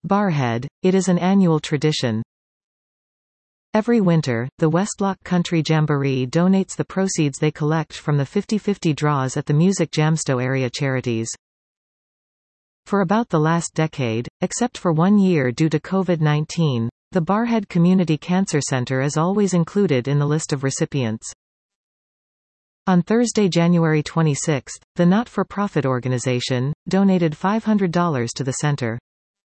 Barrhead, it is an annual tradition. Every winter, the Westlock Country Jamboree donates the proceeds they collect from the 50/50 draws at the Music Jamstow area charities. For about the last decade, except for 1 year due to COVID-19, the Barrhead Community Cancer Center is always included in the list of recipients. On Thursday, January 26, the not-for-profit organization donated $500 to the center.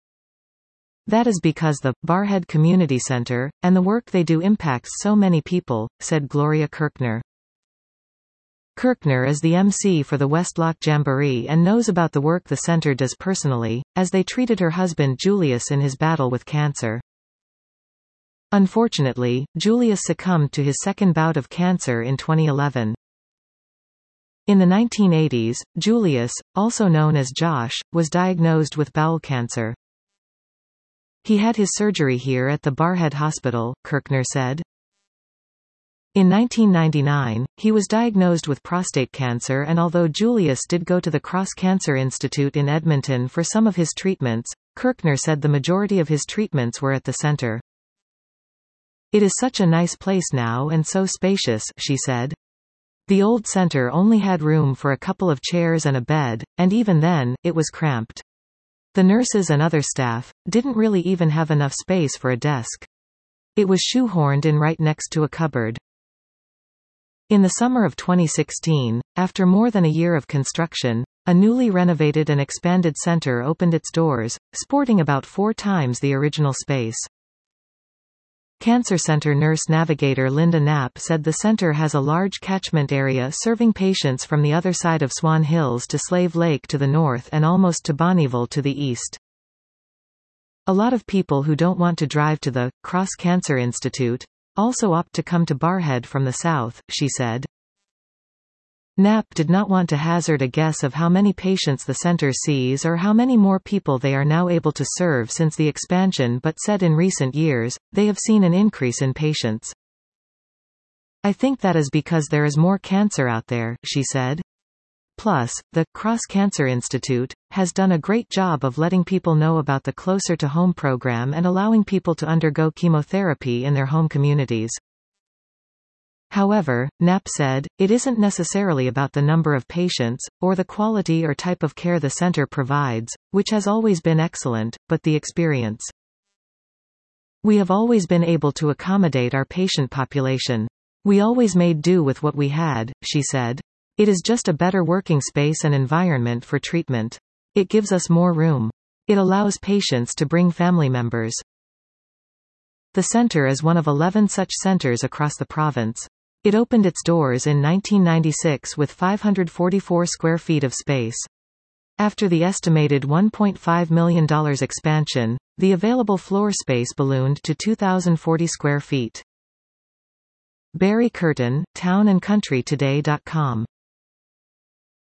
That is because the Barrhead Community Center and the work they do impacts so many people, said Gloria Kirkner. Kirkner is the MC for the Westlock Jamboree and knows about the work the center does personally, as they treated her husband Julius in his battle with cancer. Unfortunately, Julius succumbed to his second bout of cancer in 2011. In the 1980s, Julius, also known as Josh, was diagnosed with bowel cancer. He had his surgery here at the Barrhead Hospital, Kirkner said. In 1999, he was diagnosed with prostate cancer, and although Julius did go to the Cross Cancer Institute in Edmonton for some of his treatments, Kirkner said the majority of his treatments were at the center. It is such a nice place now and so spacious, she said. The old center only had room for a couple of chairs and a bed, and even then, it was cramped. The nurses and other staff didn't really even have enough space for a desk. It was shoehorned in right next to a cupboard. In the summer of 2016, after more than a year of construction, a newly renovated and expanded center opened its doors, sporting about 4 times the original space. Cancer Center nurse navigator Linda Knapp said the center has a large catchment area serving patients from the other side of Swan Hills to Slave Lake to the north and almost to Bonnyville to the east. A lot of people who don't want to drive to the Cross Cancer Institute also opt to come to Barrhead from the south, she said. Knapp did not want to hazard a guess of how many patients the center sees or how many more people they are now able to serve since the expansion, but said in recent years, they have seen an increase in patients. I think that is because there is more cancer out there, she said. Plus, the Cross Cancer Institute has done a great job of letting people know about the Closer to Home program and allowing people to undergo chemotherapy in their home communities. However, Knapp said, it isn't necessarily about the number of patients, or the quality or type of care the center provides, which has always been excellent, but the experience. We have always been able to accommodate our patient population. We always made do with what we had, she said. It is just a better working space and environment for treatment. It gives us more room. It allows patients to bring family members. The center is one of 11 such centers across the province. It opened its doors in 1996 with 544 square feet of space. After the estimated $1.5 million expansion, the available floor space ballooned to 2,040 square feet. Barry Curtin, townandcountrytoday.com